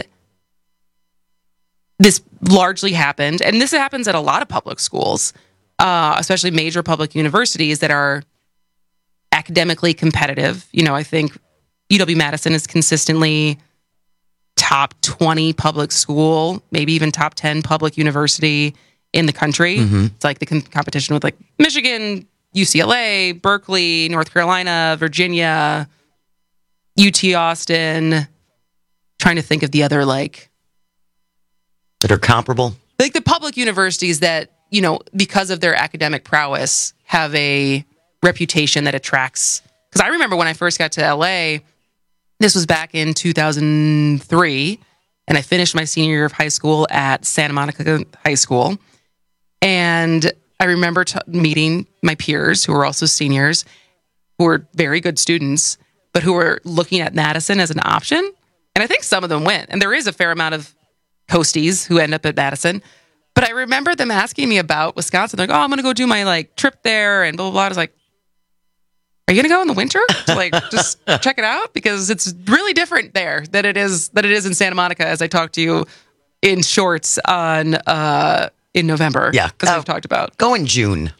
this largely happened, and this happens at a lot of public schools, uh, especially major public universities that are academically competitive. You know, I think U W-Madison is consistently top twenty public school, maybe even top ten public university in the country. Mm-hmm. It's like the com- competition with like Michigan, U C L A, Berkeley, North Carolina, Virginia, U T Austin. Trying to think of the other like that are comparable. Like the public universities that, you know, because of their academic prowess, have a reputation that attracts. Because I remember when I first got to L A, this was back in two thousand three, and I finished my senior year of high school at Santa Monica High School. And I remember t- meeting my peers who were also seniors, who were very good students, but who were looking at Madison as an option. And I think some of them went. And there is a fair amount of coasties who end up at Madison. But I remember them asking me about Wisconsin. They're like, oh, I'm going to go do my like trip there and blah, blah, blah. I was like, are you going to go in the winter to like just check it out? Because it's really different there than it is than it is in Santa Monica, as I talked to you in shorts on uh, in November. Yeah. As uh, we've talked about. Go in June.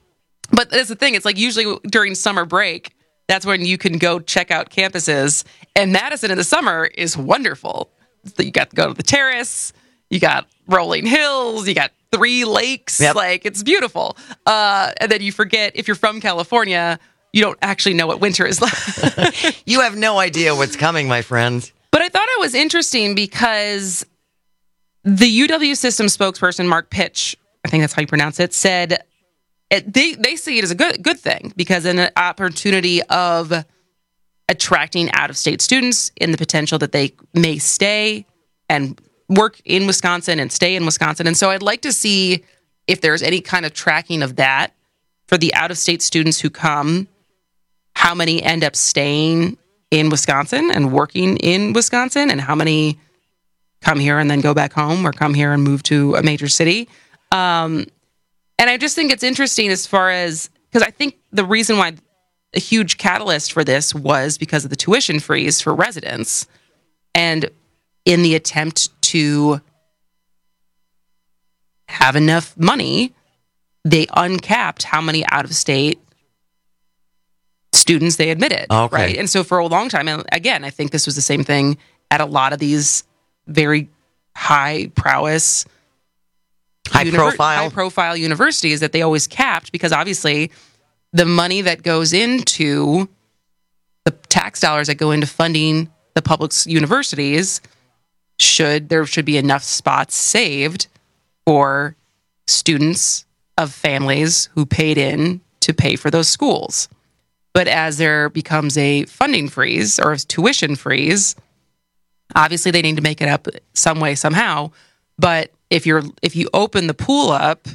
But that's the thing. It's like usually during summer break, that's when you can go check out campuses. And Madison in the summer is wonderful. So you got to go to the terrace. You got rolling hills. You got three lakes. Yep. Like, it's beautiful. Uh, and then you forget, if you're from California, you don't actually know what winter is like. You have no idea what's coming, my friend. But I thought it was interesting because the U W system spokesperson, Mark Pitch, I think that's how you pronounce it, said it, they, they see it as a good good thing because an opportunity of attracting out-of-state students in the potential that they may stay and work in Wisconsin and stay in Wisconsin. And so I'd like to see if there's any kind of tracking of that for the out-of-state students who come, how many end up staying in Wisconsin and working in Wisconsin, and how many come here and then go back home or come here and move to a major city. Um, and I just think it's interesting as far as, because I think the reason why a huge catalyst for this was because of the tuition freeze for residents. And in the attempt to have enough money, they uncapped how many out-of-state students they admitted. Okay. Right? And so for a long time, and again, I think this was the same thing at a lot of these very high prowess, high univer- profile, high profile universities that they always capped, because obviously the money that goes into the tax dollars that go into funding the public universities should, there should be enough spots saved for students of families who paid in to pay for those schools. But as there becomes a funding freeze or a tuition freeze, obviously they need to make it up some way, somehow. But if you're if you open the pool up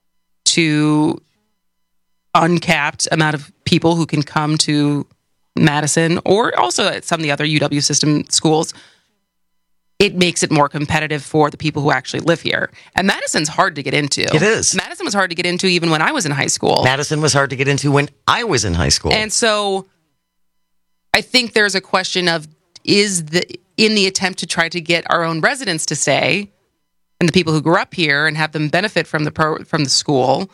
to uncapped amount of people who can come to Madison or also at some of the other U W system schools, it makes it more competitive for the people who actually live here. And Madison's hard to get into. It is. Madison was hard to get into even when I was in high school. Madison was hard to get into when I was in high school. And so I think there's a question of, is the in the attempt to try to get our own residents to stay and the people who grew up here and have them benefit from the pro, from the school,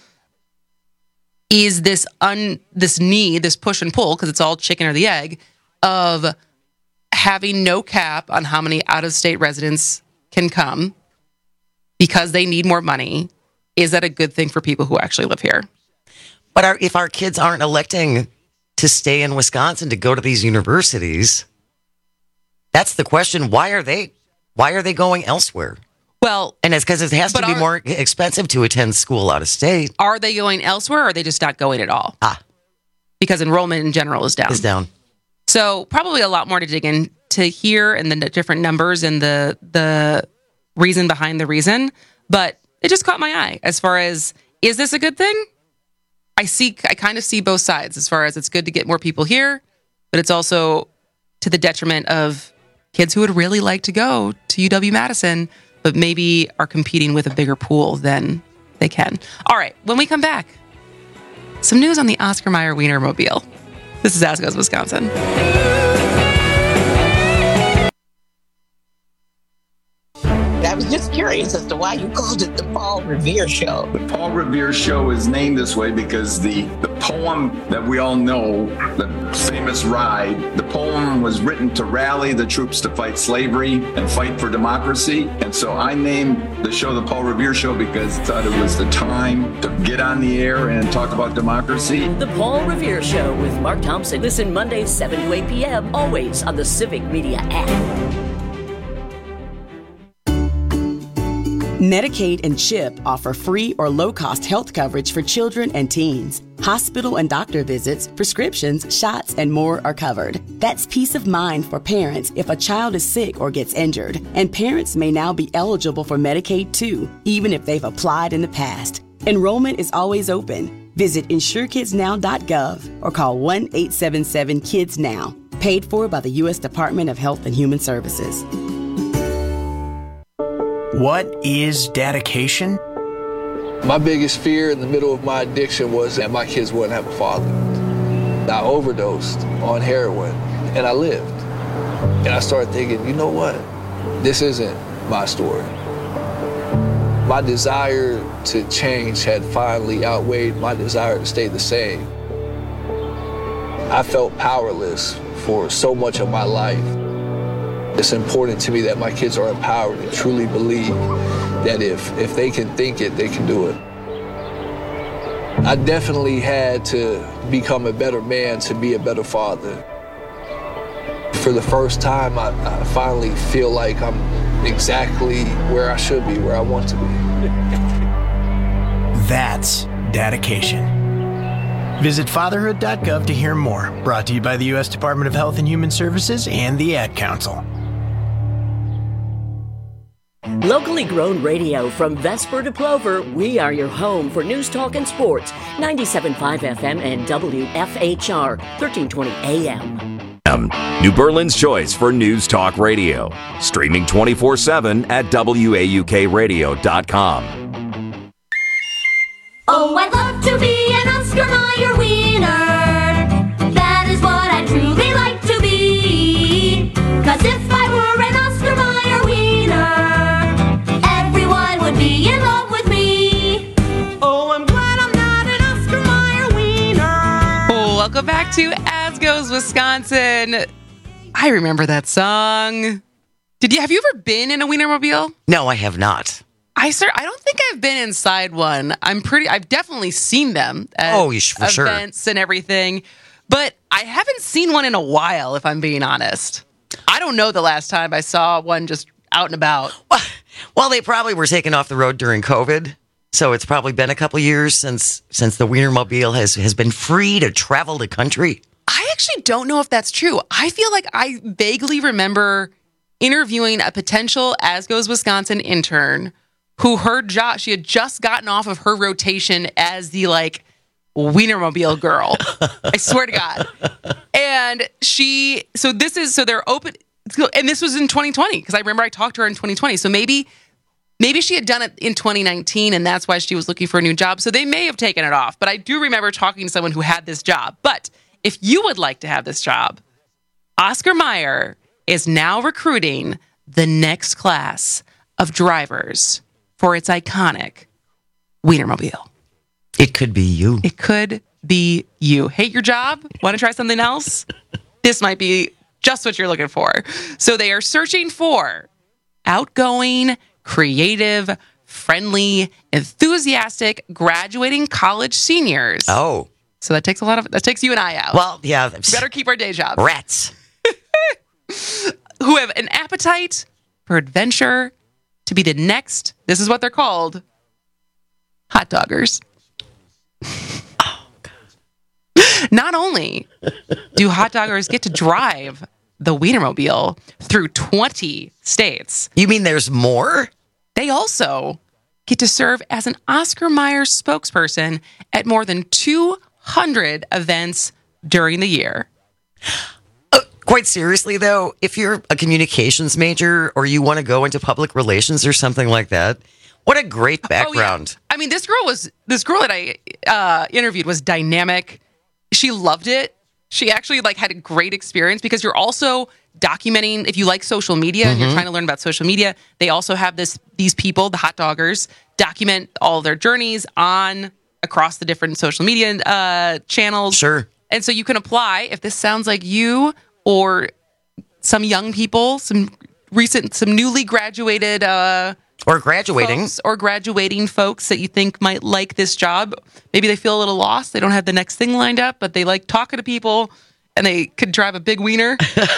is this un this need, this push and pull, because it's all chicken or the egg, of having no cap on how many out-of-state residents can come because they need more money. Is that a good thing for people who actually live here? But our, if our kids aren't electing to stay in Wisconsin to go to these universities, that's the question. Why are they? Why are they going elsewhere? Well, and it's because it has to be are, more expensive to attend school out of state. Are they going elsewhere, or are they just not going at all? Ah, because enrollment in general is down. Is down. So probably a lot more to dig into here, and the different numbers and the the reason behind the reason. But it just caught my eye as far as, is this a good thing? I see. I kind of see both sides as far as it's good to get more people here, but it's also to the detriment of kids who would really like to go to U W Madison, but maybe are competing with a bigger pool than they can. All right, when we come back, some news on the Oscar Mayer Wienermobile. This is As Goes Wisconsin. I was just curious as to why you called it the Paul Revere Show. The Paul Revere Show is named this way because the, the poem that we all know, the famous Ride, the poem was written to rally the troops to fight slavery and fight for democracy. And so I named the show the Paul Revere Show because I thought it was the time to get on the air and talk about democracy. The Paul Revere Show with Mark Thompson. Listen Mondays seven to eight p.m. always on the Civic Media app. Medicaid and CHIP offer free or low-cost health coverage for children and teens. Hospital and doctor visits, prescriptions, shots, and more are covered. That's peace of mind for parents if a child is sick or gets injured. And parents may now be eligible for Medicaid too, even if they've applied in the past. Enrollment is always open. Visit insure kids now dot gov or call one eight seven seven kids now. Paid for by the U S Department of Health and Human Services. What is dedication? My biggest fear in the middle of my addiction was that my kids wouldn't have a father. I overdosed on heroin, and I lived. And I started thinking, you know what? This isn't my story. My desire to change had finally outweighed my desire to stay the same. I felt powerless for so much of my life. It's important to me that my kids are empowered and truly believe that if, if they can think it, they can do it. I definitely had to become a better man to be a better father. For the first time, I, I finally feel like I'm exactly where I should be, where I want to be. That's dedication. Visit fatherhood dot gov to hear more. Brought to you by the U S Department of Health and Human Services and the Ad Council. Locally grown radio from Vesper to Plover, we are your home for news, talk, and sports. ninety-seven point five F M and W F H R, thirteen twenty A M. Um, New Berlin's choice for news talk radio. Streaming twenty-four seven at W A U K radio dot com. Oh, I'd love to be an Oscar Mayer wiener. That is what I'd truly like to be. 'Cause if I were an Oscar Mayer wiener, everyone would be in love with me. Oh, I'm glad I'm not an Oscar Mayer wiener. Oh, welcome back to As Goes Wisconsin. I remember that song. Did you have you ever been in a Wienermobile? No, I have not. I sir, I don't think I've been inside one. I'm pretty. I've definitely seen them at oh, for sure. events and everything, but I haven't seen one in a while. If I'm being honest, I don't know the last time I saw one just out and about. Well, well they probably were taken off the road during COVID, so it's probably been a couple years since since the Wienermobile has has been free to travel the country. I actually don't know if that's true. I feel like I vaguely remember interviewing a potential As Goes Wisconsin intern who her job, she had just gotten off of her rotation as the like Wienermobile girl. I swear to God. And she, so this is, so they're open, and this was in twenty twenty, because I remember I talked to her in twenty twenty. So maybe, maybe she had done it in twenty nineteen and that's why she was looking for a new job. So they may have taken it off, but I do remember talking to someone who had this job. But if you would like to have this job, Oscar Mayer is now recruiting the next class of drivers for its iconic Wienermobile. It could be you. It could be you. Hate your job? Want to try something else? This might be just what you're looking for. So they are searching for outgoing, creative, friendly, enthusiastic, graduating college seniors. Oh. So that takes a lot of, that takes you and I out. Well, yeah. We better keep our day jobs. Rats. Who have an appetite for adventure, to be the next, this is what they're called, hot doggers. Oh, God. Not only do hot doggers get to drive the Wienermobile through twenty states. You mean there's more? They also get to serve as an Oscar Mayer spokesperson at more than two hundred events during the year. Quite seriously, though, if you're a communications major or you want to go into public relations or something like that, what a great background. Oh, yeah. I mean, this girl was, this girl that I uh, interviewed was dynamic. She loved it. She actually like had a great experience because you're also documenting, if you like social media mm-hmm. and you're trying to learn about social media, they also have this, these people, the hot doggers, document all their journeys on across the different social media uh, channels. Sure. And so you can apply if this sounds like you or some young people, some recent, some newly graduated, uh, or graduating, folks, or graduating folks that you think might like this job. Maybe they feel a little lost. They don't have the next thing lined up, but they like talking to people, and they could drive a big wiener.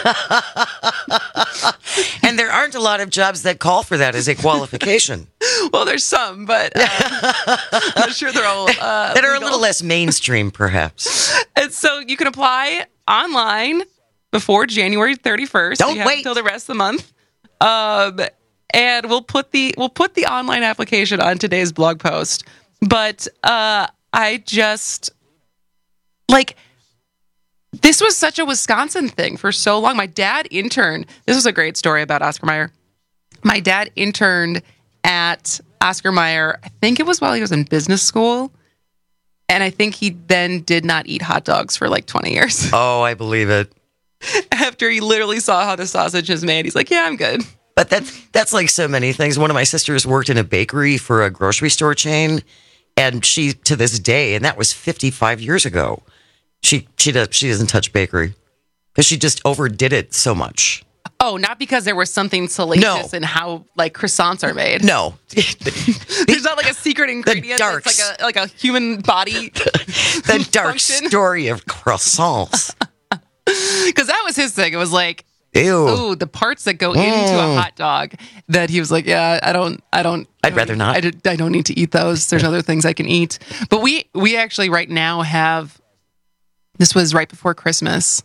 And there aren't a lot of jobs that call for that as a qualification. Well, there's some, but uh, I'm not sure they're all uh, that are legal. a little less mainstream, perhaps. And so you can apply online before January thirty-first. Don't you have wait until the rest of the month. Um, and we'll put the we'll put the online application on today's blog post. But uh, I just like this was such a Wisconsin thing for so long. My dad interned. This was a great story about Oscar Mayer. My dad interned at Oscar Mayer. I think it was while he was in business school. And I think he then did not eat hot dogs for like twenty years. Oh, I believe it. After he literally saw how the sausage is made, he's like, yeah, I'm good. But that's, that's like so many things. One of my sisters worked in a bakery for a grocery store chain, and she, to this day, and that was fifty-five years ago, she she does she doesn't touch bakery because she just overdid it so much. Oh, not because there was something salacious No. in how like croissants are made. No, There's not like a secret ingredient dark that's like a like a human body. The dark function. story of croissants. Because that was his thing. It was like, Ew. ooh, the parts that go into a Mm. hot dog. That he was like, yeah, I don't, I don't. I'd rather not. I, did- I don't need to eat those. There's other things I can eat. But we we actually right now have. This was right before Christmas.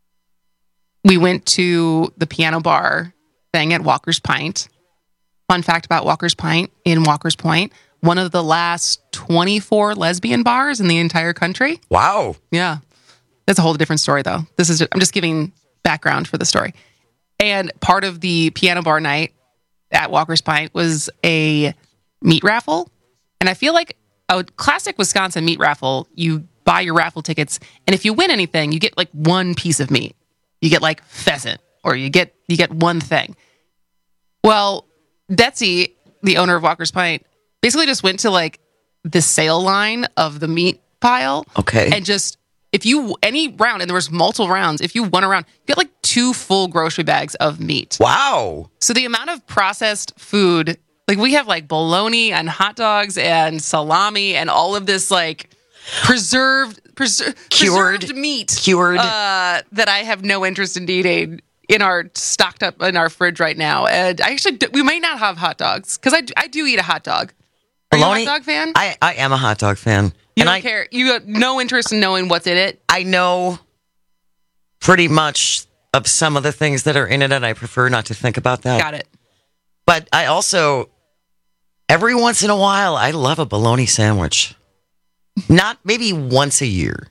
We went to the piano bar thing at Walker's Pint. Fun fact about Walker's Pint in Walker's Point, one of the last twenty-four lesbian bars in the entire country. Wow. Yeah. That's a whole different story, though. This is just, I'm just giving background for the story. And part of the piano bar night at Walker's Pint was a meat raffle. And I feel like a classic Wisconsin meat raffle, you buy your raffle tickets, and if you win anything, you get like one piece of meat. You get like pheasant, or you get you get one thing. Well, Betsy, the owner of Walker's Pint, basically just went to like the sale line of the meat pile. Okay. And just, if you, any round, and there was multiple rounds, if you won a round, you get like two full grocery bags of meat. Wow. So the amount of processed food, like we have like bologna and hot dogs and salami and all of this like preserved, preser- Cured. preserved meat. Cured. Uh, that I have no interest in eating in our stocked up in our fridge right now. And I actually, do, we might not have hot dogs because I, do- I do eat a hot dog. Are Bologna? you a hot dog fan? I, I am a hot dog fan. You and don't I, care. You have no interest in knowing what's in it. I know pretty much of some of the things that are in it, and I prefer not to think about that. Got it. But I also, every once in a while, I love a bologna sandwich. Not maybe once a year.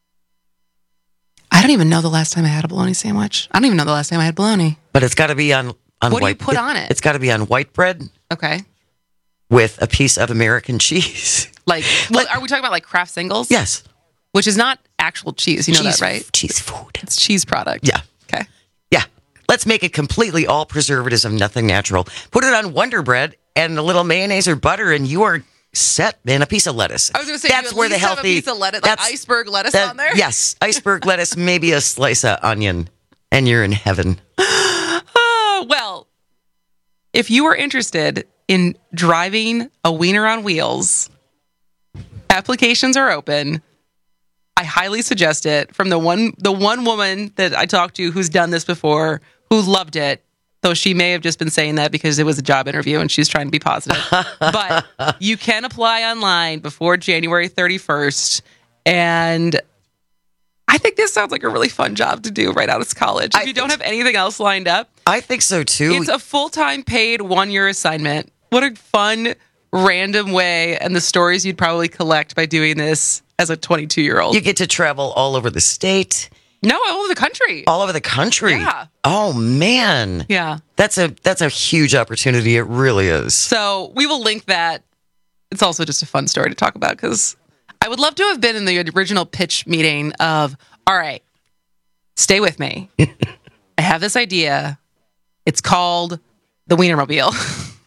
I don't even know the last time I had a bologna sandwich. I don't even know the last time I had bologna. But it's got to be on, on What do you white. put on it? It's got to be on white bread Okay. with a piece of American cheese. Like, well, are we talking about like Kraft Singles? Yes. Which is not actual cheese. You know Cheese- that, right? Cheese food. It's cheese product. Yeah. Okay. Yeah. Let's make it completely all preservatives and nothing natural. Put it on Wonder Bread and a little mayonnaise or butter, and you are set. And a piece of lettuce. I was going to say, that's you at where the least have healthy a piece of lettuce, like that's- iceberg lettuce that- on there. Yes, iceberg lettuce, maybe a slice of onion, and you're in heaven. Oh, well, if you are interested in driving a wiener on wheels, applications are open. I highly suggest it. From the one the one woman that I talked to who's done this before, who loved it, though she may have just been saying that because it was a job interview and she's trying to be positive. But you can apply online before January thirty-first. And I think this sounds like a really fun job to do right out of college. If I you don't have anything else lined up, I think so too. it's a full-time paid one-year assignment. What a fun, random way, and the stories you'd probably collect by doing this as a twenty-two-year-old. You get to travel all over the state. No, all over the country. All over the country. Yeah. Oh man. Yeah. That's a that's a huge opportunity. It really is. So we will link that. It's also just a fun story to talk about because I would love to have been in the original pitch meeting of, all right, stay with me. I have this idea. It's called the Wienermobile.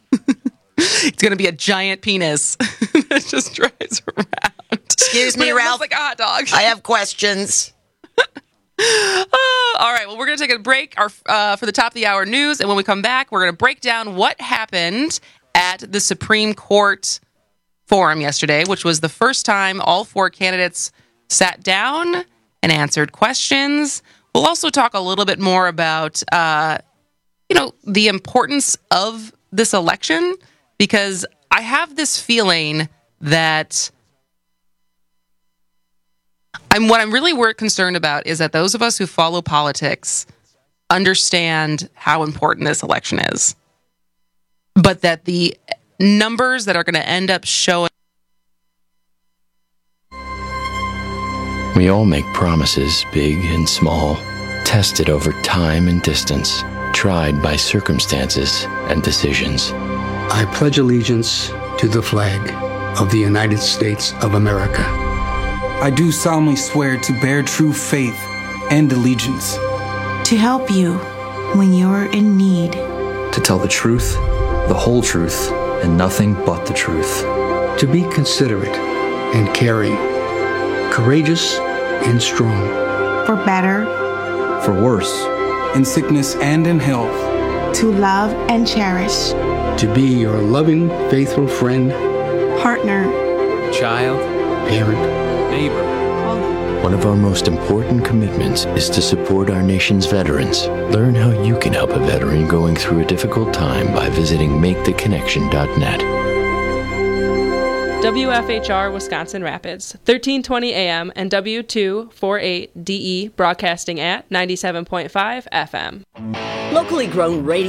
It's going to be a giant penis that just drives around. Excuse But me, it Ralph. looks like a hot dog. I have questions. Oh, all right. Well, we're going to take a break our, uh, for the top of the hour news. And when we come back, we're going to break down what happened at the Supreme Court forum yesterday, which was the first time all four candidates sat down and answered questions. We'll also talk a little bit more about, uh, you know, the importance of this election, because I have this feeling that I'm what I'm really wor- concerned about is that those of us who follow politics understand how important this election is, but that the numbers that are going to end up showing. We all make promises, big and small, tested over time and distance, tried by circumstances and decisions. I pledge allegiance to the flag of the United States of America. I do solemnly swear to bear true faith and allegiance. To help you when you're in need. to tell the truth, the whole truth, and nothing but the truth. To be considerate and caring, courageous and strong. For better, for worse, in sickness and in health. to love and cherish. To be your loving, faithful friend, partner, child, parent, neighbor. One of our most important commitments is to support our nation's veterans. Learn how you can help a veteran going through a difficult time by visiting make the connection dot net. W F H R Wisconsin Rapids, thirteen twenty A M and W two forty-eight D E, broadcasting at ninety-seven point five F M. Locally grown radio.